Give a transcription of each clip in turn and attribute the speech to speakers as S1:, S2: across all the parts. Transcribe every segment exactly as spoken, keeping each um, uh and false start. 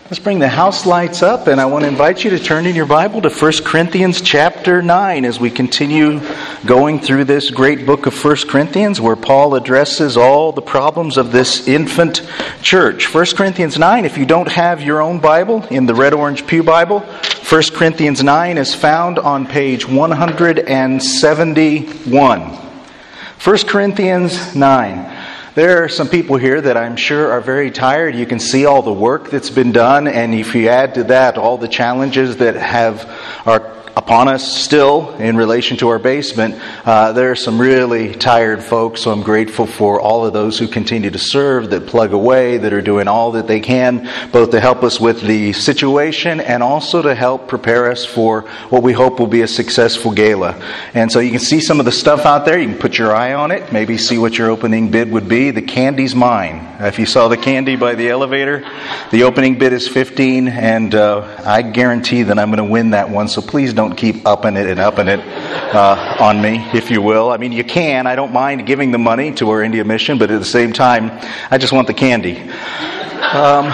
S1: Let's bring the house lights up, and I want to invite you to turn in your Bible to First Corinthians chapter nine as we continue going through this great book of First Corinthians where Paul addresses all the problems of this infant church. First Corinthians nine, if you don't have your own Bible in the Red Orange Pew Bible, First Corinthians nine is found on page one seventy-one. First Corinthians nine. There are some people here that I'm sure are very tired. You can see all the work that's been done, and if you add to that all the challenges that have are upon us still in relation to our basement, uh, there are some really tired folks. So I'm grateful for all of those who continue to serve, that plug away, that are doing all that they can, both to help us with the situation and also to help prepare us for what we hope will be a successful gala. And so you can see some of the stuff out there. You can put your eye on it, maybe see what your opening bid would be. The candy's mine. If you saw the candy by the elevator, the opening bid is fifteen, and uh, I guarantee that I'm going to win that one. So please don't keep upping it and upping it uh, on me, if you will. I mean, you can. I don't mind giving the money to our India mission, but at the same time, I just want the candy. Um,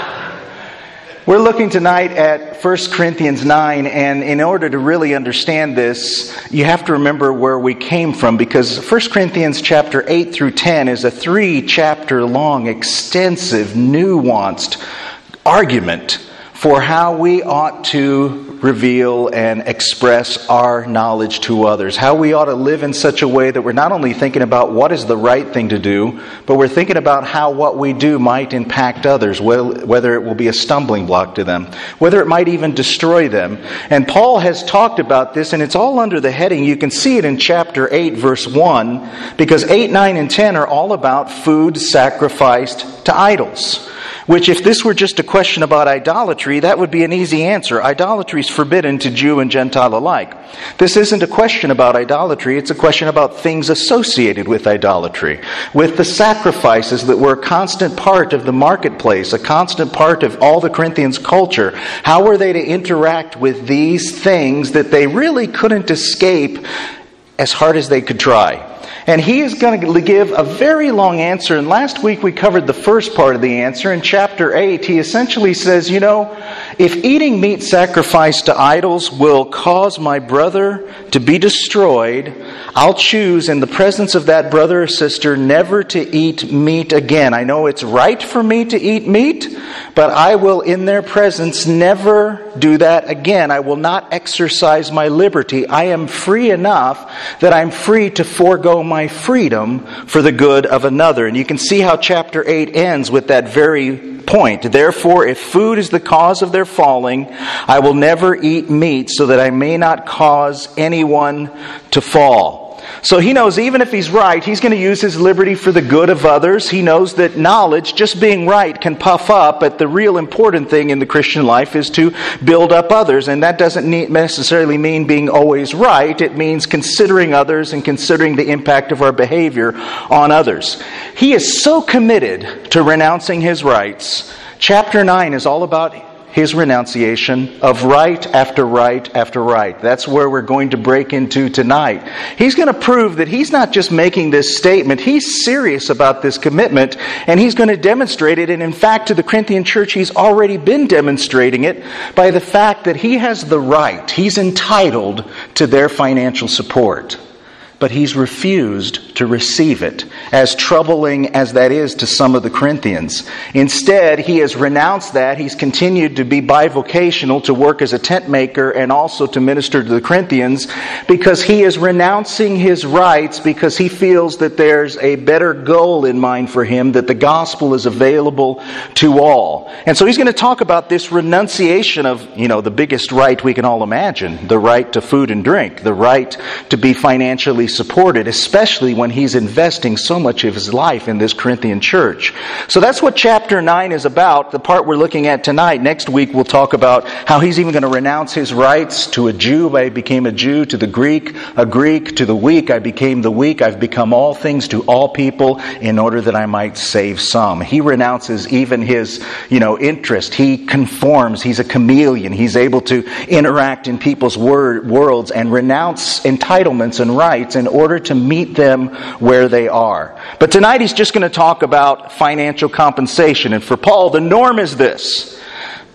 S1: we're looking tonight at First Corinthians nine, and in order to really understand this, you have to remember where we came from, because First Corinthians chapter eight through ten is a three-chapter long, extensive, nuanced argument for how we ought to reveal and express our knowledge to others. How we ought to live in such a way that we're not only thinking about what is the right thing to do, but we're thinking about how what we do might impact others, whether it will be a stumbling block to them, whether it might even destroy them. And Paul has talked about this, and it's all under the heading. You can see it in chapter eight, verse one, because eight, nine, and ten are all about food sacrificed to idols. Which, if this were just a question about idolatry, that would be an easy answer. Idolatry is forbidden to Jew and Gentile alike. This isn't a question about idolatry, it's a question about things associated with idolatry. With the sacrifices that were a constant part of the marketplace, a constant part of all the Corinthians' culture. How were they to interact with these things that they really couldn't escape as hard as they could try? And he is going to give a very long answer. And last week we covered the first part of the answer. In chapter eight, he essentially says, you know, if eating meat sacrificed to idols will cause my brother to be destroyed, I'll choose in the presence of that brother or sister never to eat meat again. I know it's right for me to eat meat, but I will in their presence never do that again. I will not exercise my liberty. I am free enough that I'm free to forego my freedom for the good of another. And you can see how chapter eight ends with that very point. Therefore, if food is the cause of their falling, I will never eat meat so that I may not cause anyone to fall. So he knows even if he's right, he's going to use his liberty for the good of others. He knows that knowledge, just being right, can puff up, but the real important thing in the Christian life is to build up others. And that doesn't necessarily mean being always right. It means considering others and considering the impact of our behavior on others. He is so committed to renouncing his rights. Chapter nine is all about his renunciation of right after right after right. That's where we're going to break into tonight. He's going to prove that he's not just making this statement. He's serious about this commitment, and he's going to demonstrate it. And in fact, to the Corinthian church, he's already been demonstrating it by the fact that he has the right, he's entitled to their financial support. But he's refused to receive it, as troubling as that is to some of the Corinthians. Instead, he has renounced that. He's continued to be bivocational, to work as a tent maker and also to minister to the Corinthians, because he is renouncing his rights because he feels that there's a better goal in mind for him, that the gospel is available to all. And so he's going to talk about this renunciation of, you know, the biggest right we can all imagine, the right to food and drink, the right to be financially supported, especially when he's investing so much of his life in this Corinthian church. So that's what chapter nine is about, the part we're looking at tonight. Next week we'll talk about how he's even going to renounce his rights. To a Jew I became a Jew, to the Greek a Greek, to the weak I became the weak. I've become all things to all people in order that I might save some. He renounces even his, you know, interest. He conforms. He's a chameleon. He's able to interact in people's word, worlds and renounce entitlements and rights in order to meet them where they are. But tonight he's just going to talk about financial compensation. And for Paul, the norm is this.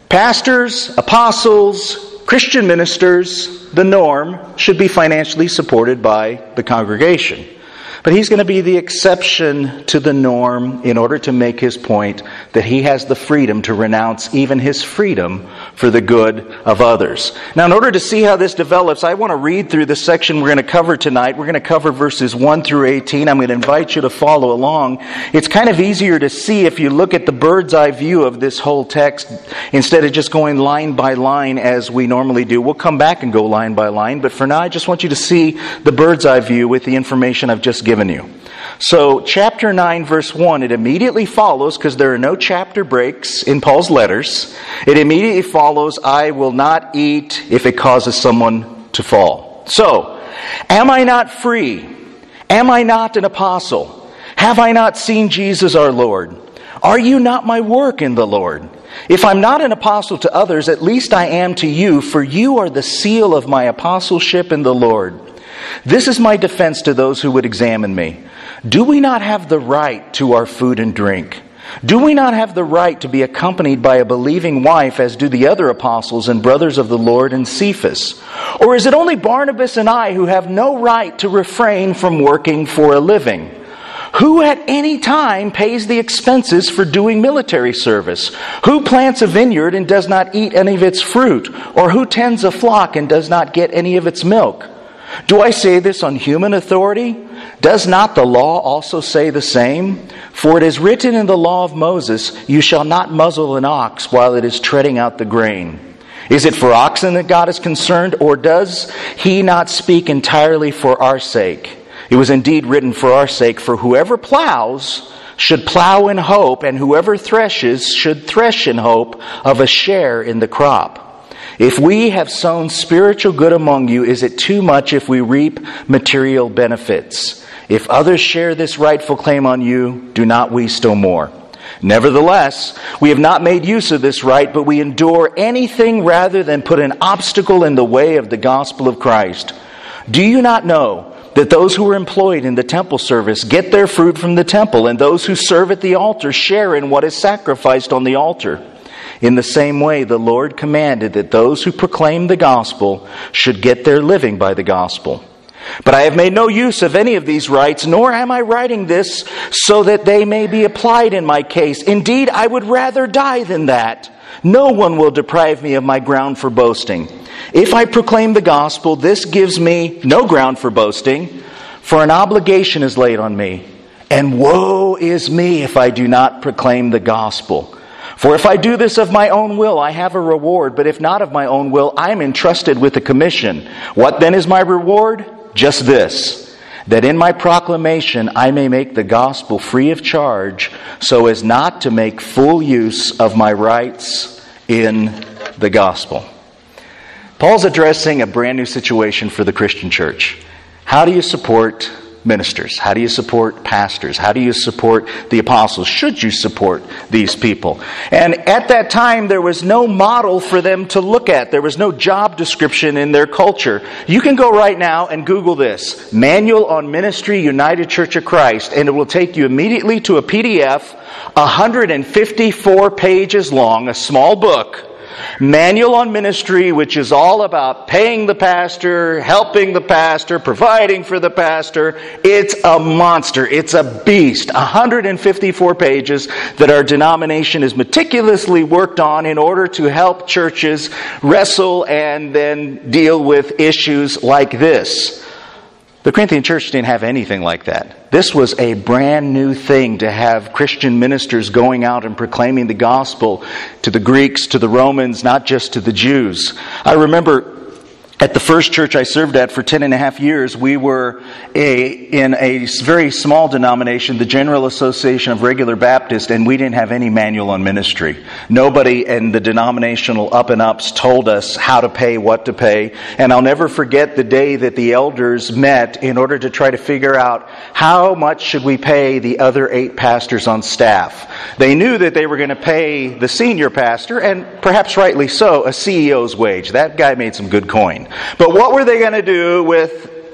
S1: Pastors, apostles, Christian ministers, the norm should be financially supported by the congregation. But he's going to be the exception to the norm in order to make his point that he has the freedom to renounce even his freedom for the good of others. Now, in order to see how this develops, I want to read through the section we're going to cover tonight. We're going to cover verses one through eighteen. I'm going to invite you to follow along. It's kind of easier to see if you look at the bird's eye view of this whole text instead of just going line by line as we normally do. We'll come back and go line by line, but for now I just want you to see the bird's eye view with the information I've just given you. So, chapter nine, verse one, it immediately follows, because there are no chapter breaks in Paul's letters, it immediately follows, I will not eat if it causes someone to fall. So, am I not free? Am I not an apostle? Have I not seen Jesus our Lord? Are you not my work in the Lord? If I'm not an apostle to others, at least I am to you, for you are the seal of my apostleship in the Lord. This is my defense to those who would examine me. Do we not have the right to our food and drink? Do we not have the right to be accompanied by a believing wife, as do the other apostles and brothers of the Lord and Cephas? Or is it only Barnabas and I who have no right to refrain from working for a living? Who at any time pays the expenses for doing military service? Who plants a vineyard and does not eat any of its fruit? Or who tends a flock and does not get any of its milk? Do I say this on human authority? Does not the law also say the same? For it is written in the law of Moses, you shall not muzzle an ox while it is treading out the grain. Is it for oxen that God is concerned, or does he not speak entirely for our sake? It was indeed written for our sake, for whoever plows should plow in hope, and whoever threshes should thresh in hope of a share in the crop. If we have sown spiritual good among you, is it too much if we reap material benefits? If others share this rightful claim on you, do not we still more? Nevertheless, we have not made use of this right, but we endure anything rather than put an obstacle in the way of the gospel of Christ. Do you not know that those who are employed in the temple service get their fruit from the temple, and those who serve at the altar share in what is sacrificed on the altar? In the same way, the Lord commanded that those who proclaim the gospel should get their living by the gospel. But I have made no use of any of these rights, nor am I writing this so that they may be applied in my case. Indeed, I would rather die than that. No one will deprive me of my ground for boasting. If I proclaim the gospel, this gives me no ground for boasting, for an obligation is laid on me. And woe is me if I do not proclaim the gospel. For if I do this of my own will, I have a reward. But if not of my own will, I am entrusted with a commission. What then is my reward? Just this, that in my proclamation I may make the gospel free of charge, so as not to make full use of my rights in the gospel. Paul's addressing a brand new situation for the Christian church. How do you support ministers? How do you support pastors? How do you support the apostles? Should you support these people? And at that time, there was no model for them to look at. There was no job description in their culture. You can go right now and Google this, Manual on Ministry, United Church of Christ, and it will take you immediately to a P D F, one hundred fifty-four pages long, a small book, Manual on Ministry, which is all about paying the pastor, helping the pastor, providing for the pastor. It's a monster. It's a beast. one hundred fifty-four pages that our denomination is meticulously worked on in order to help churches wrestle and then deal with issues like this. The Corinthian church didn't have anything like that. This was a brand new thing to have Christian ministers going out and proclaiming the gospel to the Greeks, to the Romans, not just to the Jews. I remember at the first church I served at for ten and a half years, we were a, in a very small denomination, the General Association of Regular Baptists, and we didn't have any manual on ministry. Nobody in the denominational up and ups told us how to pay, what to pay. And I'll never forget the day that the elders met in order to try to figure out how much should we pay the other eight pastors on staff. They knew that they were going to pay the senior pastor, and perhaps rightly so, a C E O's wage. That guy made some good coin. But what were they going to do with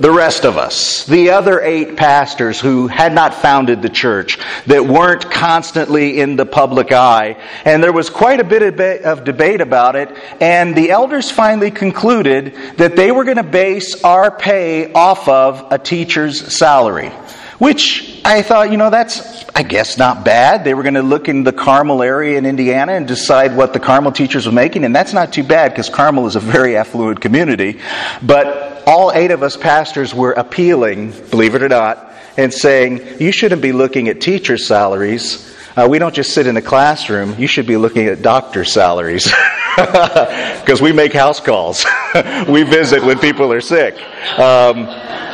S1: the rest of us, the other eight pastors who had not founded the church, that weren't constantly in the public eye. And there was quite a bit of debate about it, and the elders finally concluded that they were going to base our pay off of a teacher's salary. Which I thought, you know, that's, I guess, not bad. They were going to look in the Carmel area in Indiana and decide what the Carmel teachers were making, and that's not too bad because Carmel is a very affluent community. But all eight of us pastors were appealing, believe it or not, and saying, you shouldn't be looking at teacher salaries. Uh, we don't just sit in the classroom. You should be looking at doctor salaries because we make house calls. We visit when people are sick. Um,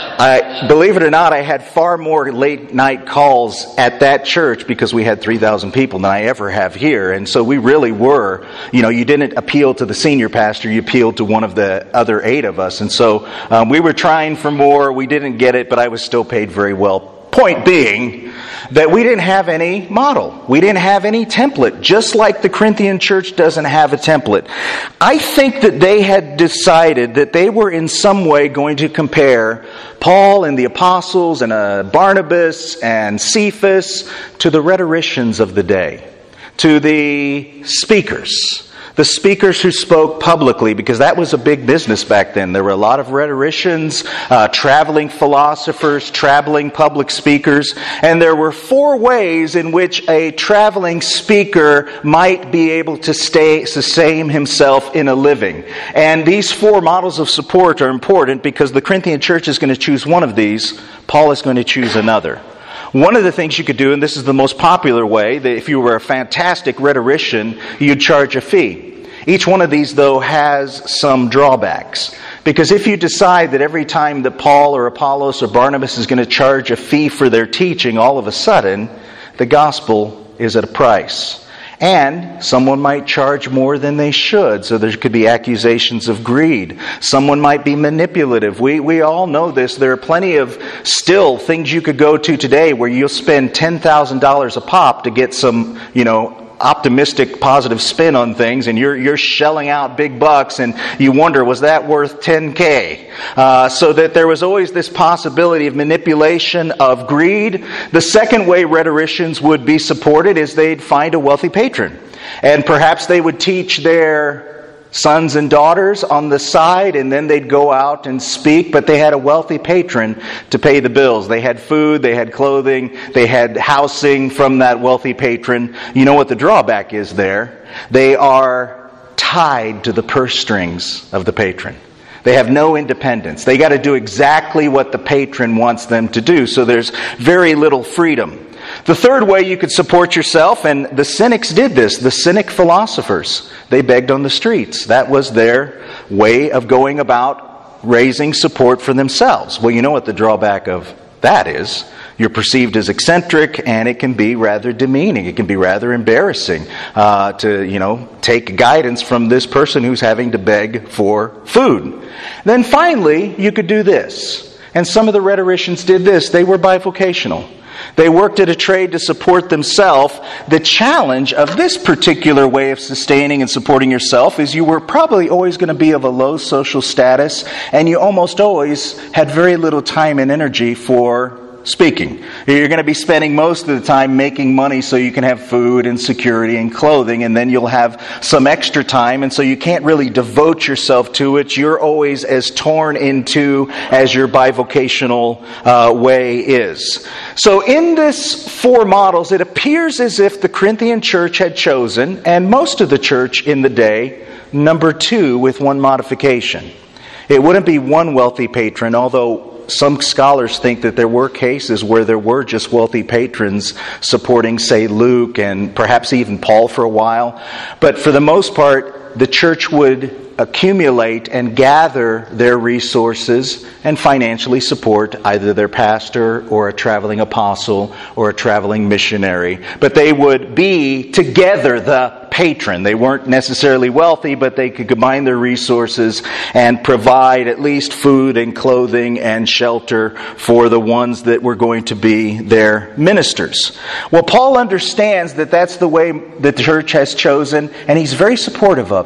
S1: I, believe it or not, I had far more late night calls at that church because we had three thousand people than I ever have here. And so we really were, you know, you didn't appeal to the senior pastor, you appealed to one of the other eight of us. And so um, we were trying for more, we didn't get it, but I was still paid very well. Point being that we didn't have any model. We didn't have any template, just like the Corinthian church doesn't have a template. I think that they had decided that they were in some way going to compare Paul and the apostles and uh, Barnabas and Cephas to the rhetoricians of the day, to the speakers. The speakers who spoke publicly, because that was a big business back then. There were a lot of rhetoricians, uh, traveling philosophers, traveling public speakers, and there were four ways in which a traveling speaker might be able to stay, sustain himself in a living. And these four models of support are important because the Corinthian church is going to choose one of these, Paul is going to choose another. One of the things you could do, and this is the most popular way, that if you were a fantastic rhetorician, you'd charge a fee. Each one of these, though, has some drawbacks. Because if you decide that every time that Paul or Apollos or Barnabas is going to charge a fee for their teaching, all of a sudden, the gospel is at a price. And someone might charge more than they should, so there could be accusations of greed. Someone might be manipulative. We we all know this. There are plenty of still things you could go to today where you'll spend ten thousand dollars a pop to get some, you know, optimistic, positive spin on things, and you're you're shelling out big bucks, and you wonder, was that worth ten K? Uh, so that there was always this possibility of manipulation, of greed. The second way rhetoricians would be supported is they'd find a wealthy patron, and perhaps they would teach their sons and daughters on the side, and then they'd go out and speak, but they had a wealthy patron to pay the bills. They had food, they had clothing, they had housing from that wealthy patron. You know what the drawback is there? They are tied to the purse strings of the patron. They have no independence. They got to do exactly what the patron wants them to do, so there's very little freedom. The third way you could support yourself, and the Cynics did this, the Cynic philosophers, they begged on the streets. That was their way of going about raising support for themselves. Well, you know what the drawback of that is. You're perceived as eccentric, and it can be rather demeaning. It can be rather embarrassing uh, to, you know, take guidance from this person who's having to beg for food. Then finally, you could do this. And some of the rhetoricians did this. They were bivocational. They worked at a trade to support themselves. The challenge of this particular way of sustaining and supporting yourself is you were probably always going to be of a low social status, and you almost always had very little time and energy for speaking. You're going to be spending most of the time making money so you can have food and security and clothing, and then you'll have some extra time, and so you can't really devote yourself to it. You're always as torn in two as your bivocational uh, way is. So in this four models, it appears as if the Corinthian church had chosen, and most of the church in the day, number two with one modification. It wouldn't be one wealthy patron, although some scholars think that there were cases where there were just wealthy patrons supporting, say, Luke and perhaps even Paul for a while. But for the most part, the church would accumulate and gather their resources and financially support either their pastor or a traveling apostle or a traveling missionary. But they would be together the patron. They weren't necessarily wealthy, but they could combine their resources and provide at least food and clothing and shelter for the ones that were going to be their ministers. Well, Paul understands that that's the way the church has chosen, and he's very supportive of it.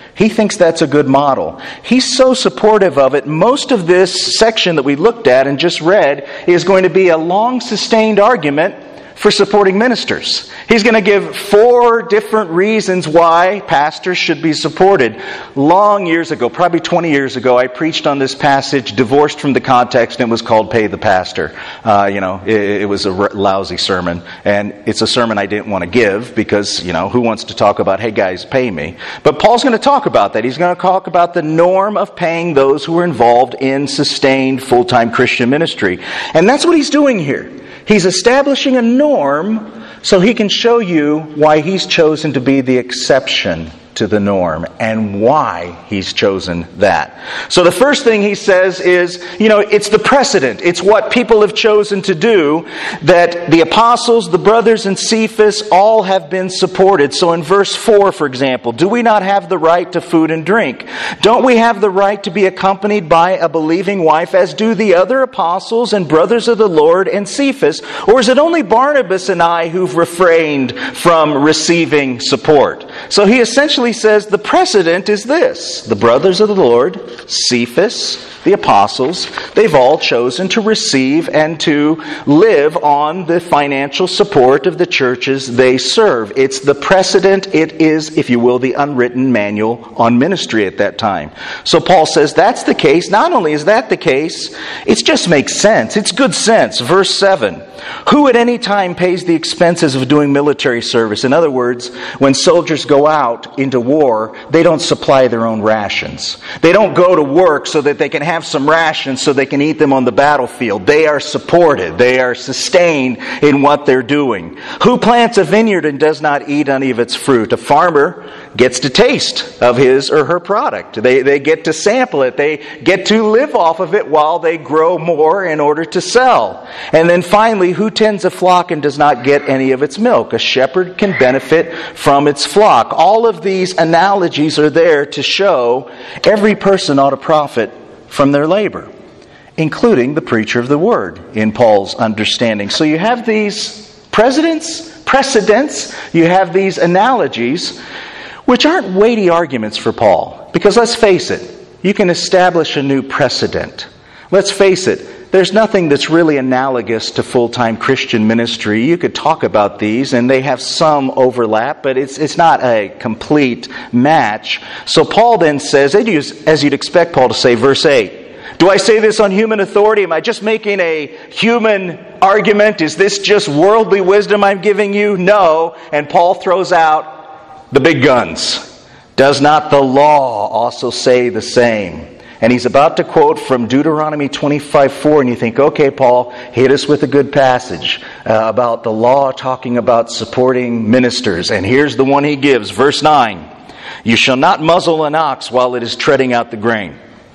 S1: He thinks that's a good model. He's so supportive of it. Most of this section that we looked at and just read is going to be a long, sustained argument for supporting ministers. He's going to give four different reasons why pastors should be supported. Long years ago, probably twenty years ago, I preached on this passage, divorced from the context, and it was called Pay the Pastor. Uh, you know, it, it was a lousy sermon, and it's a sermon I didn't want to give because, you know, who wants to talk about, hey guys, pay me? But Paul's going to talk about that. He's going to talk about the norm of paying those who are involved in sustained full-time Christian ministry. And that's what he's doing here. He's establishing a norm so he can show you why he's chosen to be the exception to the norm and why he's chosen that. So the first thing he says is, you know, it's the precedent. It's what people have chosen to do, that the apostles, the brothers, and Cephas all have been supported. So in verse four, for example, do we not have the right to food and drink? Don't we have the right to be accompanied by a believing wife, as do the other apostles and brothers of the Lord and Cephas? Or is it only Barnabas and I who've refrained from receiving support? So he essentially says the precedent is this. The brothers of the Lord, Cephas, the apostles, they've all chosen to receive and to live on the financial support of the churches they serve. It's the precedent. It is, if you will, the unwritten manual on ministry at that time. So Paul says that's the case. Not only is that the case, it just makes sense. It's good sense. Verse seven. Who at any time pays the expenses of doing military service? In other words, when soldiers go out into war, they don't supply their own rations. They don't go to work so that they can have some rations so they can eat them on the battlefield. They are supported. They are sustained in what they're doing. Who plants a vineyard and does not eat any of its fruit? A farmer gets to taste of his or her product. They, they get to sample it. They get to live off of it while they grow more in order to sell. And then finally, who tends a flock and does not get any of its milk? A shepherd can benefit from its flock. All of these analogies are there to show every person ought to profit from their labor, including the preacher of the word, in Paul's understanding. So you have these precedents, precedents, you have these analogies, which aren't weighty arguments for Paul. Because let's face it, you can establish a new precedent. Let's face it, there's nothing that's really analogous to full-time Christian ministry. You could talk about these, and they have some overlap, but it's it's not a complete match. So Paul then says, as you'd expect Paul to say, verse eight, do I say this on human authority? Am I just making a human argument? Is this just worldly wisdom I'm giving you? No. And Paul throws out the big guns. Does not the law also say the same? And he's about to quote from Deuteronomy twenty-five four, and you think, okay, Paul, hit us with a good passage uh, about the law talking about supporting ministers. And here's the one he gives, verse nine. You shall not muzzle an ox while it is treading out the grain.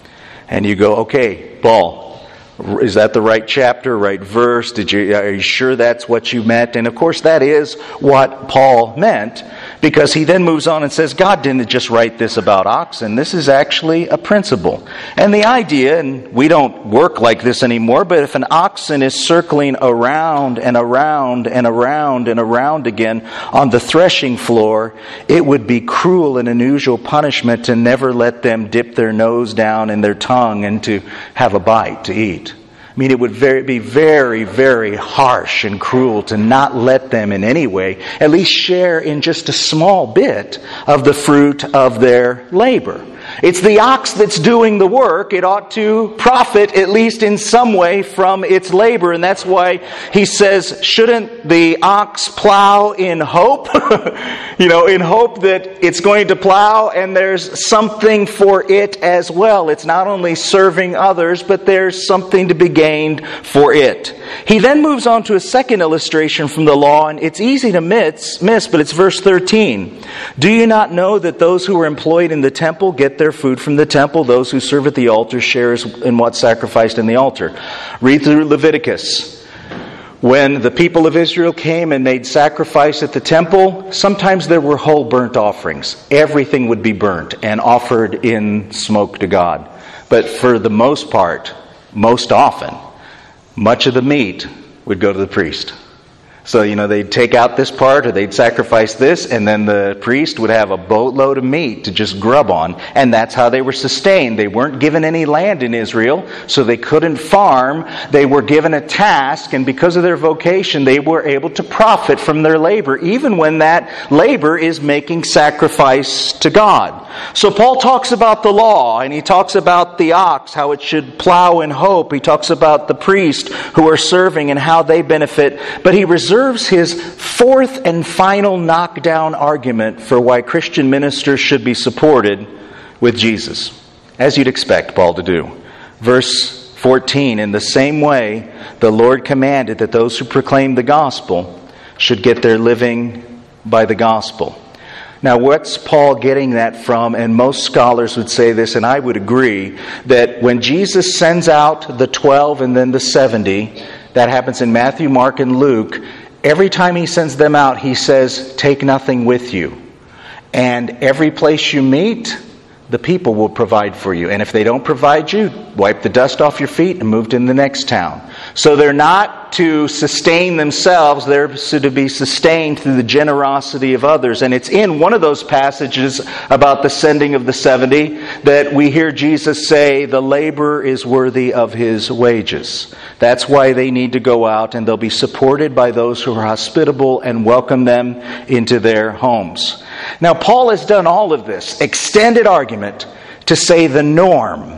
S1: And you go, okay, Paul, is that the right chapter, right verse? Did you, are you sure that's what you meant? And of course that is what Paul meant, because he then moves on and says, God didn't just write this about oxen. This is actually a principle. And the idea, and we don't work like this anymore, but if an oxen is circling around and around and around and around again on the threshing floor, it would be cruel and unusual punishment to never let them dip their nose down in their tongue and to have a bite to eat. I mean, it would very, be very, very harsh and cruel to not let them in any way at least share in just a small bit of the fruit of their labor. It's the ox that's doing the work. It ought to profit, at least in some way, from its labor. And that's why he says, shouldn't the ox plow in hope? You know, in hope that it's going to plow and there's something for it as well. It's not only serving others, but there's something to be gained for it. He then moves on to a second illustration from the law, and it's easy to miss, miss, but it's verse thirteen. Do you not know that those who are employed in the temple get their food from the temple? Those who serve at the altar share in what's sacrificed in the altar. Read through Leviticus. When the people of Israel came and made sacrifice at the temple, sometimes there were whole burnt offerings. Everything would be burnt and offered in smoke to God. But for the most part, most often, much of the meat would go to the priest. So, you know, they'd take out this part or they'd sacrifice this, and then the priest would have a boatload of meat to just grub on. And that's how they were sustained. They weren't given any land in Israel, so they couldn't farm. They were given a task, and because of their vocation, they were able to profit from their labor, even when that labor is making sacrifice to God. So Paul talks about the law, and he talks about the ox, how it should plow in hope. He talks about the priest who are serving and how they benefit. But he reserves his fourth and final knockdown argument for why Christian ministers should be supported with Jesus, as you'd expect Paul to do. Verse fourteen, in the same way, the Lord commanded that those who proclaim the gospel should get their living by the gospel. Now, what's Paul getting that from? And most scholars would say this, and I would agree, that when Jesus sends out the twelve and then the seventy, that happens in Matthew, Mark, and Luke, every time he sends them out, he says, take nothing with you. And every place you meet, the people will provide for you. And if they don't provide you, wipe the dust off your feet and move to the next town. So they're not to sustain themselves, they're to be sustained through the generosity of others. And it's in one of those passages about the sending of the seventy that we hear Jesus say, the laborer is worthy of his wages. That's why they need to go out, and they'll be supported by those who are hospitable and welcome them into their homes. Now, Paul has done all of this extended argument to say the norm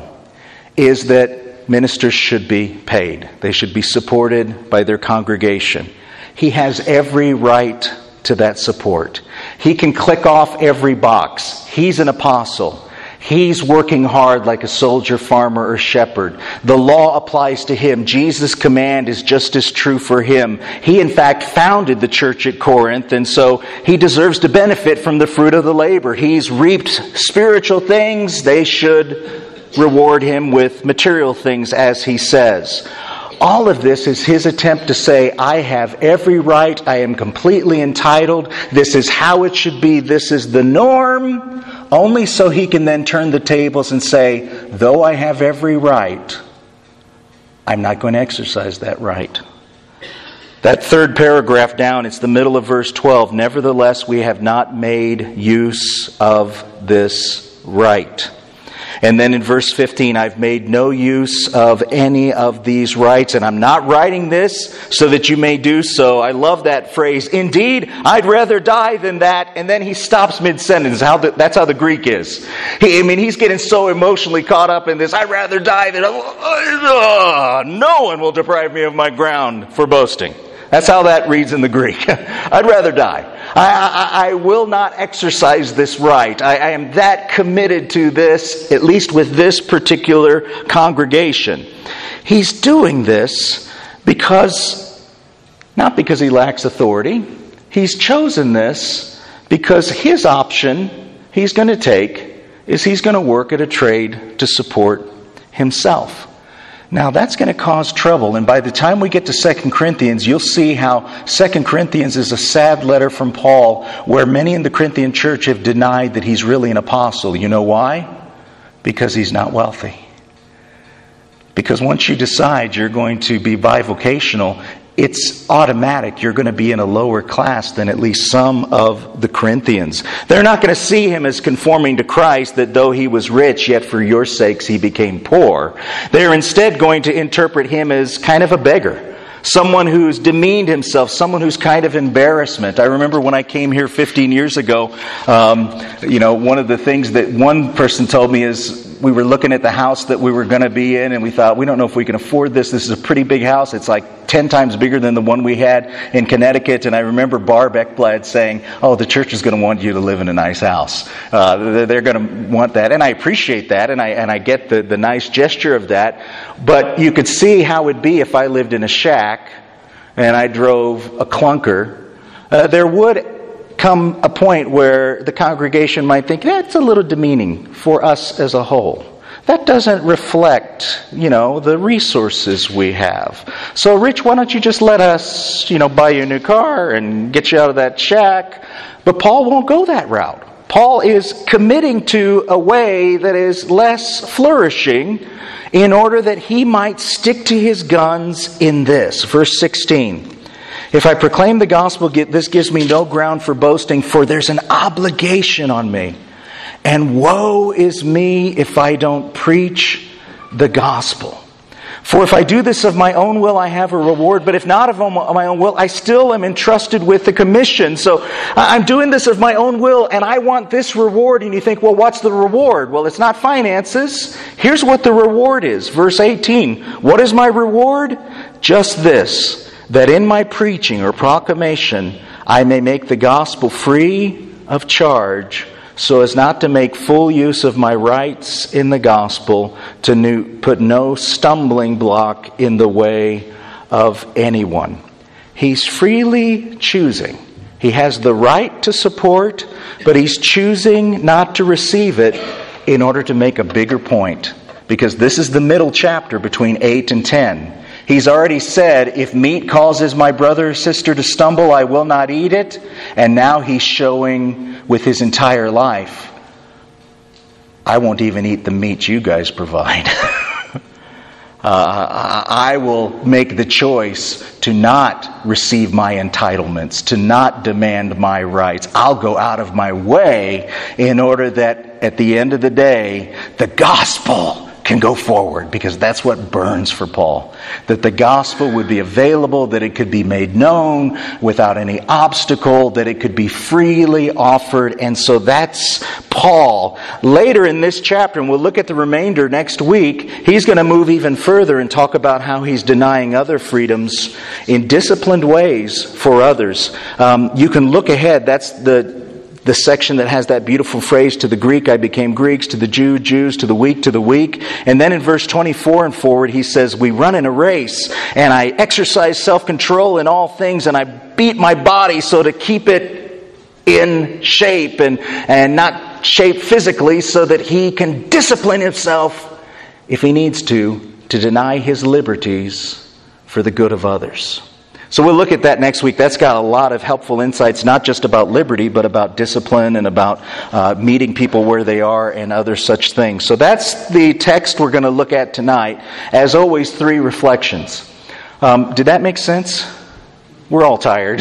S1: is that ministers should be paid. They should be supported by their congregation. He has every right to that support. He can click off every box. He's an apostle. He's working hard like a soldier, farmer, or shepherd. The law applies to him. Jesus' command is just as true for him. He, in fact, founded the church at Corinth, and so he deserves to benefit from the fruit of the labor. He's reaped spiritual things. They should reward him with material things, as he says. All of this is his attempt to say, I have every right. I am completely entitled. This is how it should be. This is the norm. Only so he can then turn the tables and say, though I have every right, I'm not going to exercise that right. That third paragraph down, it's the middle of verse twelve. Nevertheless, we have not made use of this right. And then in verse fifteen, I've made no use of any of these rights, and I'm not writing this so that you may do so. I love that phrase. Indeed, I'd rather die than that. And then he stops mid-sentence. How the, that's how the Greek is. He, I mean, he's getting so emotionally caught up in this. I'd rather die than... Uh, no one will deprive me of my ground for boasting. That's how that reads in the Greek. I'd rather die. I, I, I will not exercise this right. I, I am that committed to this, at least with this particular congregation. He's doing this because, not because he lacks authority. He's chosen this because his option he's going to take is he's going to work at a trade to support himself. Now, that's going to cause trouble, and by the time we get to Second Corinthians, you'll see how Second Corinthians is a sad letter from Paul, where many in the Corinthian church have denied that he's really an apostle. You know why? Because he's not wealthy. Because once you decide you're going to be bivocational, it's automatic. You're going to be in a lower class than at least some of the Corinthians. They're not going to see him as conforming to Christ, that though he was rich, yet for your sakes he became poor. They're instead going to interpret him as kind of a beggar. Someone who's demeaned himself, someone who's kind of embarrassment. I remember when I came here fifteen years ago, um, you know, one of the things that one person told me is, we were looking at the house that we were going to be in, and we thought, we don't know if we can afford this. This is a pretty big house. It's like ten times bigger than the one we had in Connecticut. And I remember Barb Ekblad saying, oh, the church is going to want you to live in a nice house. Uh, they're going to want that. And I appreciate that, and I and I get the, the nice gesture of that. But you could see how it'd be if I lived in a shack and I drove a clunker. Uh, there would come a point where the congregation might think, that's a little demeaning for us as a whole. That doesn't reflect, you know, the resources we have. So, Rich, why don't you just let us, you know, buy you a new car and get you out of that shack? But Paul won't go that route. Paul is committing to a way that is less flourishing in order that he might stick to his guns in this. Verse sixteen. If I proclaim the gospel, this gives me no ground for boasting, for there's an obligation on me. And woe is me if I don't preach the gospel. For if I do this of my own will, I have a reward. But if not of my own will, I still am entrusted with the commission. So I'm doing this of my own will, and I want this reward. And you think, well, what's the reward? Well, it's not finances. Here's what the reward is. Verse eighteen. What is my reward? Just this, that in my preaching or proclamation, I may make the gospel free of charge, so as not to make full use of my rights in the gospel, to new, put no stumbling block in the way of anyone. He's freely choosing. He has the right to support, but he's choosing not to receive it in order to make a bigger point. Because this is the middle chapter between eight and ten. He's already said, if meat causes my brother or sister to stumble, I will not eat it. And now he's showing with his entire life, I won't even eat the meat you guys provide. uh, I will make the choice to not receive my entitlements, to not demand my rights. I'll go out of my way in order that at the end of the day, the gospel can go forward, because that's what burns for Paul. That the gospel would be available, that it could be made known without any obstacle, that it could be freely offered. And so that's Paul. Later in this chapter, and we'll look at the remainder next week, he's going to move even further and talk about how he's denying other freedoms in disciplined ways for others. Um, you can look ahead. That's the The section that has that beautiful phrase, to the Greek I became Greeks, to the Jew, Jews, to the weak, to the weak. And then in verse twenty-four and forward, he says, we run in a race, and I exercise self-control in all things, and I beat my body so to keep it in shape and, and not shape physically, so that he can discipline himself, if he needs to, to deny his liberties for the good of others. So we'll look at that next week. That's got a lot of helpful insights, not just about liberty, but about discipline and about uh, meeting people where they are and other such things. So that's the text we're going to look at tonight. As always, three reflections. Um, did that make sense? We're all tired.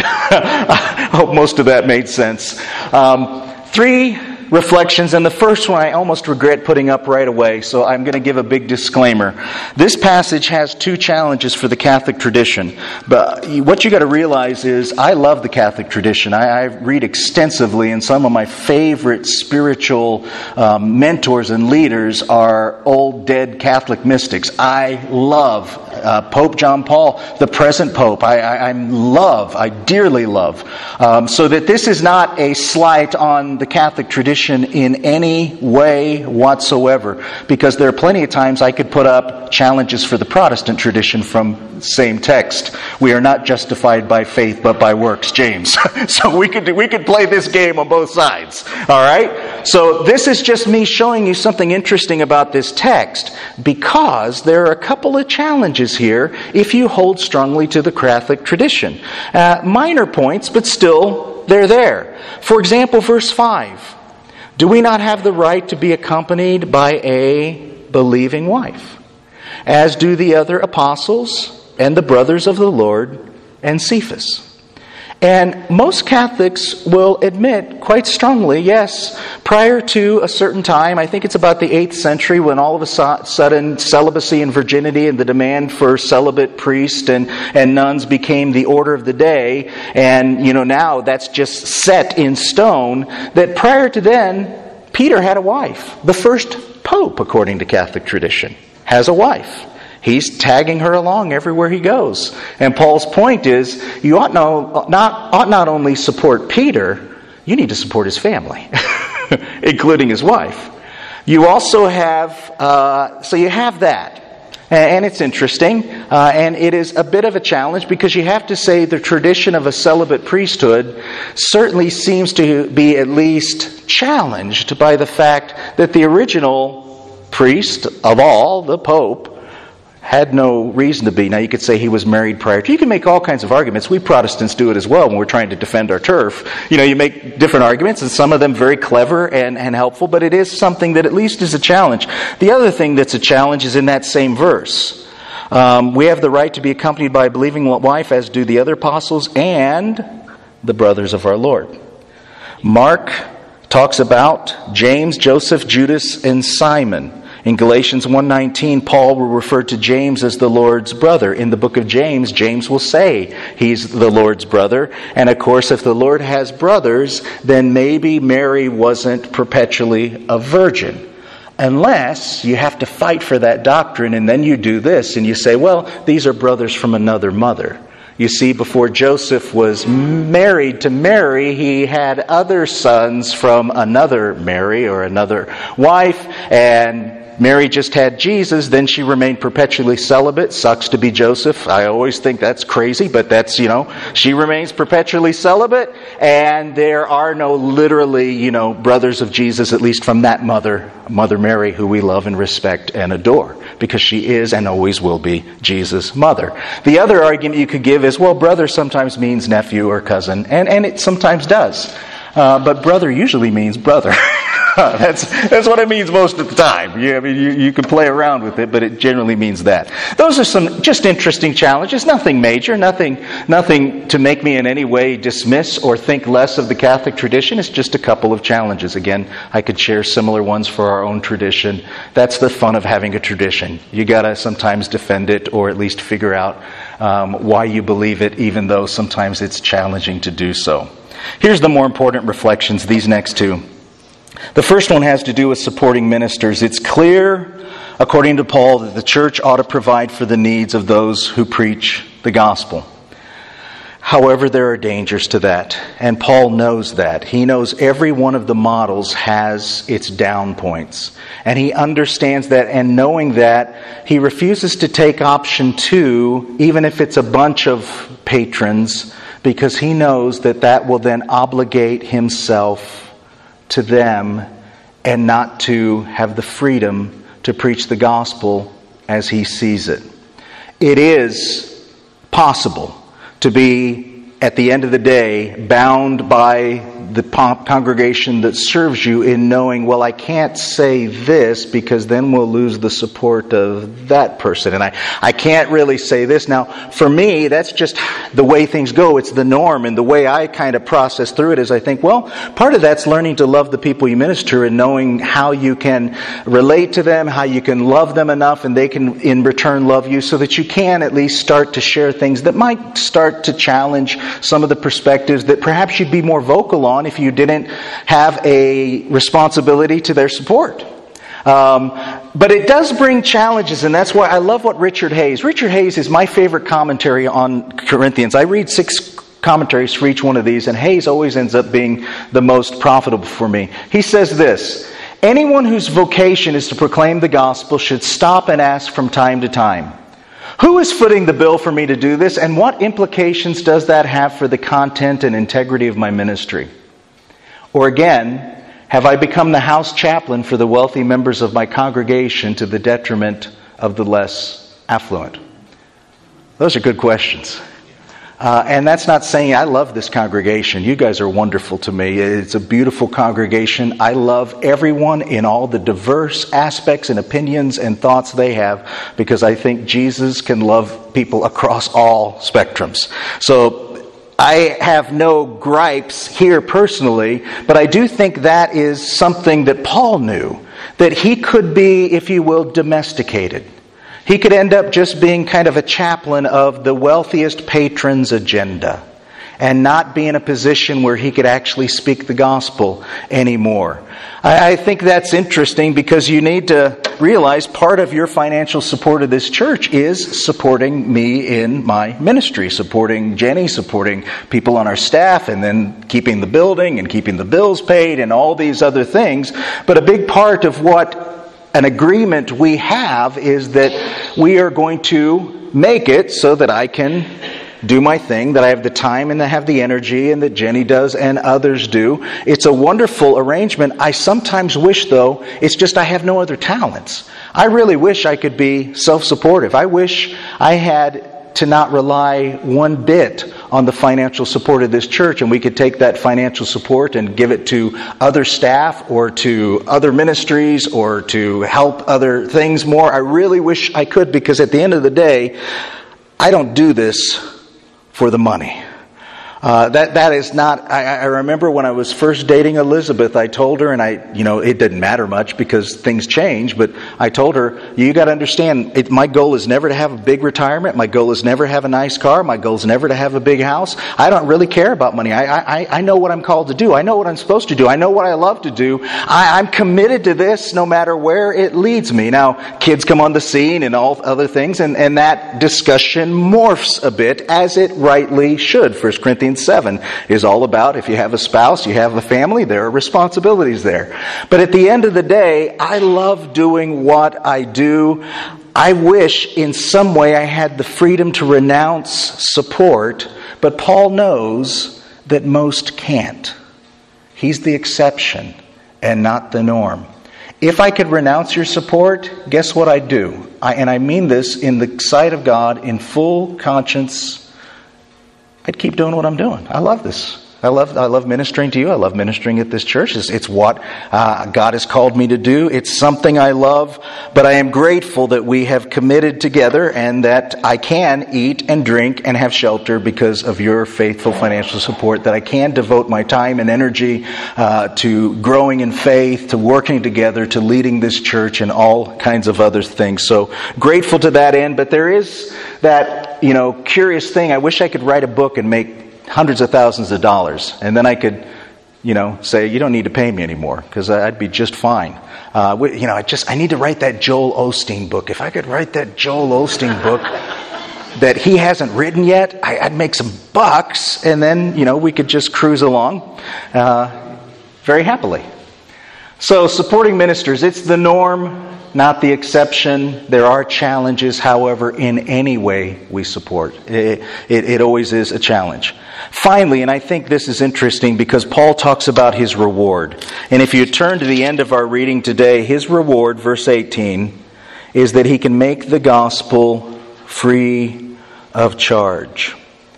S1: I hope most of that made sense. Um, three reflections, and the first one I almost regret putting up right away, so I'm going to give a big disclaimer. This passage has two challenges for the Catholic tradition, but what you got to realize is I love the Catholic tradition. I, I read extensively, and some of my favorite spiritual um, mentors and leaders are old dead Catholic mystics. I love uh, Pope John Paul, the present Pope. I, I, I love, I dearly love. Um, so that this is not a slight on the Catholic tradition in any way whatsoever, because there are plenty of times I could put up challenges for the Protestant tradition from the same text. We are not justified by faith but by works, James. So we could we could play this game on both sides. All right? So this is just me showing you something interesting about this text, because there are a couple of challenges here if you hold strongly to the Catholic tradition. Uh, minor points, but still they're there. For example, verse five. Do we not have the right to be accompanied by a believing wife, as do the other apostles and the brothers of the Lord and Cephas? And most Catholics will admit quite strongly, yes, prior to a certain time, I think it's about the eighth century, when all of a sudden celibacy and virginity and the demand for celibate priests and, and nuns became the order of the day. And, you know, now that's just set in stone, that prior to then, Peter had a wife. The first pope, according to Catholic tradition, has a wife. He's tagging her along everywhere he goes. And Paul's point is, you ought, no, not, ought not only support Peter, you need to support his family, including his wife. You also have, uh, so you have that. And it's interesting, uh, and it is a bit of a challenge, because you have to say the tradition of a celibate priesthood certainly seems to be at least challenged by the fact that the original priest of all, the Pope, had no reason to be. Now, you could say he was married prior to. You can make all kinds of arguments. We Protestants do it as well when we're trying to defend our turf. You know, you make different arguments, and some of them very clever and, and helpful, but it is something that at least is a challenge. The other thing that's a challenge is in that same verse. Um, we have the right to be accompanied by a believing wife, as do the other apostles and the brothers of our Lord. Mark talks about James, Joseph, Judas, and Simon. In Galatians one nineteen, Paul will refer to James as the Lord's brother. In the book of James, James will say he's the Lord's brother. And of course, if the Lord has brothers, then maybe Mary wasn't perpetually a virgin. Unless you have to fight for that doctrine, and then you do this, and you say, well, these are brothers from another mother. You see, before Joseph was married to Mary, he had other sons from another Mary or another wife, and Mary just had Jesus, then she remained perpetually celibate. Sucks to be Joseph. I always think that's crazy, but that's, you know, she remains perpetually celibate, and there are no literally, you know, brothers of Jesus, at least from that mother, Mother Mary, who we love and respect and adore, because she is and always will be Jesus' mother. The other argument you could give is, well, brother sometimes means nephew or cousin, and, and it sometimes does. Uh, but brother usually means brother. That's that's what it means most of the time. Yeah, I mean, you, you can play around with it, but it generally means that. Those are some just interesting challenges. Nothing major, nothing nothing to make me in any way dismiss or think less of the Catholic tradition. It's just a couple of challenges. Again, I could share similar ones for our own tradition. That's the fun of having a tradition. You got to sometimes defend it, or at least figure out um, why you believe it, even though sometimes it's challenging to do so. Here's the more important reflections, these next two. The first one has to do with supporting ministers. It's clear, according to Paul, that the church ought to provide for the needs of those who preach the gospel. However, there are dangers to that, and Paul knows that. He knows every one of the models has its down points, and he understands that, and knowing that, he refuses to take option two, even if it's a bunch of patrons, because he knows that that will then obligate himself to them and not to have the freedom to preach the gospel as he sees it. It is possible to be, at the end of the day, bound by the congregation that serves you in knowing, well, I can't say this because then we'll lose the support of that person. And I, I can't really say this. Now, for me, that's just the way things go. It's the norm. And the way I kind of process through it is I think, well, part of that's learning to love the people you minister and knowing how you can relate to them, how you can love them enough and they can in return love you, so that you can at least start to share things that might start to challenge some of the perspectives that perhaps you'd be more vocal on if you didn't have a responsibility to their support. Um, but it does bring challenges, and that's why I love what Richard Hayes... Richard Hayes is my favorite commentary on Corinthians. I read six commentaries for each one of these, and Hayes always ends up being the most profitable for me. He says this: anyone whose vocation is to proclaim the gospel should stop and ask from time to time, who is footing the bill for me to do this, and what implications does that have for the content and integrity of my ministry? Or again, have I become the house chaplain for the wealthy members of my congregation to the detriment of the less affluent? Those are good questions. Uh, and that's not saying I love this congregation. You guys are wonderful to me. It's a beautiful congregation. I love everyone in all the diverse aspects and opinions and thoughts they have, because I think Jesus can love people across all spectrums. So I have no gripes here personally, but I do think that is something that Paul knew, that he could be, if you will, domesticated. He could end up just being kind of a chaplain of the wealthiest patron's agenda and not be in a position where he could actually speak the gospel anymore. I, I think that's interesting, because you need to realize part of your financial support of this church is supporting me in my ministry, supporting Jenny, supporting people on our staff, and then keeping the building and keeping the bills paid and all these other things. But a big part of what an agreement we have is that we are going to make it so that I can do my thing, that I have the time and I have the energy, and that Jenny does and others do. It's a wonderful arrangement. I sometimes wish, though, it's just I have no other talents. I really wish I could be self-supportive. I wish I had to not rely one bit on the financial support of this church, and we could take that financial support and give it to other staff or to other ministries or to help other things more. I really wish I could, because at the end of the day, I don't do this for the money. Uh, that that is not. I, I remember when I was first dating Elizabeth, I told her, and I, you know, it didn't matter much because things change. But I told her, you got to understand, it, my goal is never to have a big retirement. My goal is never to have a nice car. My goal is never to have a big house. I don't really care about money. I I, I know what I'm called to do. I know what I'm supposed to do. I know what I love to do. I, I'm committed to this, no matter where it leads me. Now, kids come on the scene and all other things, and and that discussion morphs a bit, as it rightly should. First Corinthians seven is all about, if you have a spouse, you have a family, there are responsibilities there. But at the end of the day, I love doing what I do. I wish in some way I had the freedom to renounce support, but Paul knows that most can't. He's the exception and not the norm. If I could renounce your support, guess what I'd do? I, and I mean this in the sight of God, in full conscience. I'd keep doing what I'm doing. I love this. I love I love ministering to you. I love ministering at this church. It's, it's what uh, God has called me to do. It's something I love, but I am grateful that we have committed together and that I can eat and drink and have shelter because of your faithful financial support, that I can devote my time and energy uh, to growing in faith, to working together, to leading this church and all kinds of other things. So grateful to that end, but there is that, you know, curious thing. I wish I could write a book and make hundreds of thousands of dollars, and then I could, you know, say, you don't need to pay me anymore, because I'd be just fine. Uh, you know, I just, I need to write that Joel Osteen book. If I could write that Joel Osteen book that he hasn't written yet, I, I'd make some bucks, and then, you know, we could just cruise along uh, very happily. So, supporting ministers, it's the norm, not the exception. There are challenges, however, in any way we support. It, it, it always is a challenge. Finally, and I think this is interesting because Paul talks about his reward. And if you turn to the end of our reading today, his reward, verse eighteen, is that he can make the gospel free of charge.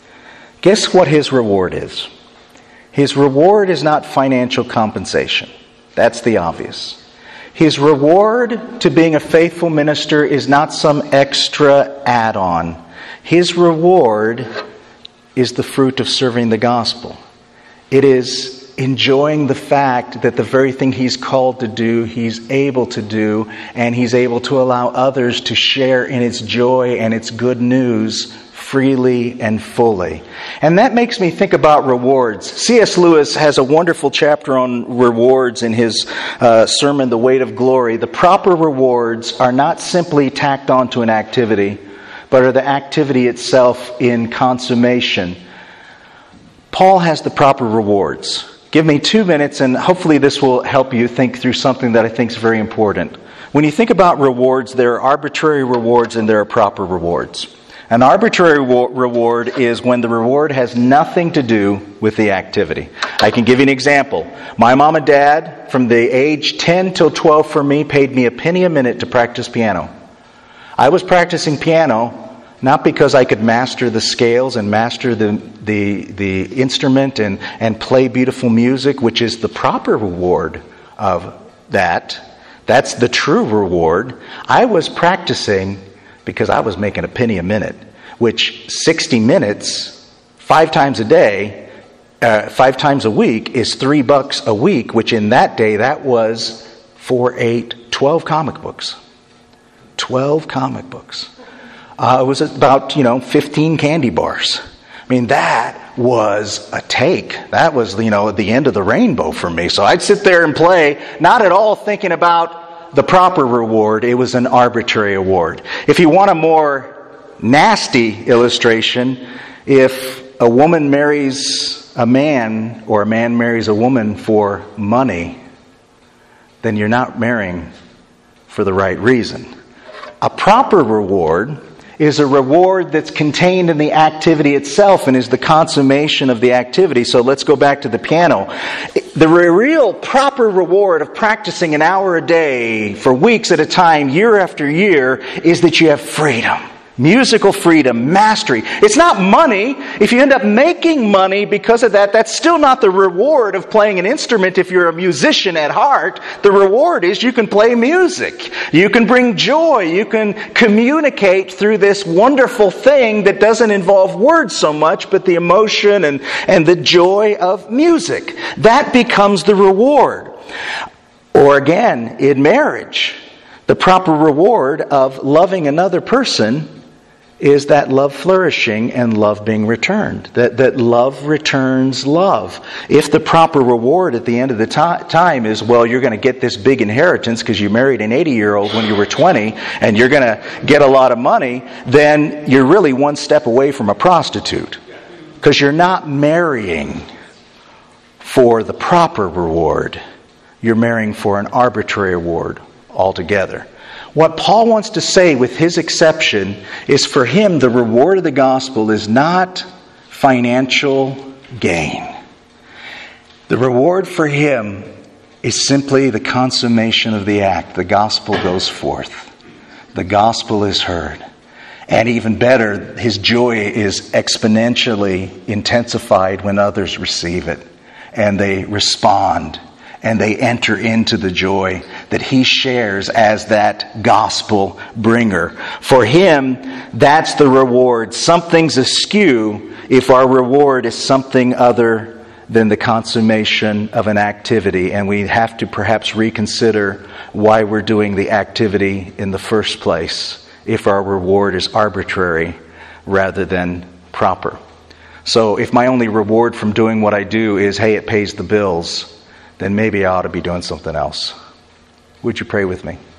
S1: Guess what his reward is? His reward is not financial compensation. That's the obvious. His reward to being a faithful minister is not some extra add-on. His reward is the fruit of serving the gospel. It is enjoying the fact that the very thing he's called to do, he's able to do, and he's able to allow others to share in its joy and its good news freely and fully. And that makes me think about rewards. C S Lewis has a wonderful chapter on rewards in his uh, sermon, The Weight of Glory. The proper rewards are not simply tacked onto an activity, but are the activity itself in consummation. Paul has the proper rewards. Give me two minutes and hopefully this will help you think through something that I think is very important. When you think about rewards, there are arbitrary rewards and there are proper rewards. An arbitrary reward is when the reward has nothing to do with the activity. I can give you an example. My mom and dad, from the age ten till twelve for me, paid me a penny a minute to practice piano. I was practicing piano not because I could master the scales and master the the, the instrument and, and play beautiful music, which is the proper reward of that. That's the true reward. I was practicing because I was making a penny a minute, which sixty minutes, five times a day, uh, five times a week is three bucks a week, which in that day, that was four, eight, twelve comic books. twelve comic books. Uh, it was about, you know, fifteen candy bars. I mean, that was a take. That was, you know, the end of the rainbow for me. So I'd sit there and play, not at all thinking about the proper reward. It was an arbitrary award. If you want a more nasty illustration, if a woman marries a man or a man marries a woman for money, then you're not marrying for the right reason. A proper reward is a reward that's contained in the activity itself and is the consummation of the activity. So let's go back to the piano. The real proper reward of practicing an hour a day for weeks at a time, year after year, is that you have freedom. Musical freedom, mastery. It's not money. If you end up making money because of that, that's still not the reward of playing an instrument if you're a musician at heart. The reward is you can play music. You can bring joy. You can communicate through this wonderful thing that doesn't involve words so much, but the emotion and, and the joy of music. That becomes the reward. Or again, in marriage, the proper reward of loving another person is that love flourishing and love being returned. That that love returns love. If the proper reward at the end of the to- time is, well, you're going to get this big inheritance because you married an eighty-year-old when you were twenty and you're going to get a lot of money, then you're really one step away from a prostitute. Because you're not marrying for the proper reward. You're marrying for an arbitrary reward altogether. What Paul wants to say with his exception is for him the reward of the gospel is not financial gain. The reward for him is simply the consummation of the act. The gospel goes forth. The gospel is heard. And even better, his joy is exponentially intensified when others receive it and they respond. And they enter into the joy that he shares as that gospel bringer. For him, that's the reward. Something's askew if our reward is something other than the consummation of an activity. And we have to perhaps reconsider why we're doing the activity in the first place if our reward is arbitrary rather than proper. So if my only reward from doing what I do is, hey, it pays the bills, then maybe I ought to be doing something else. Would you pray with me?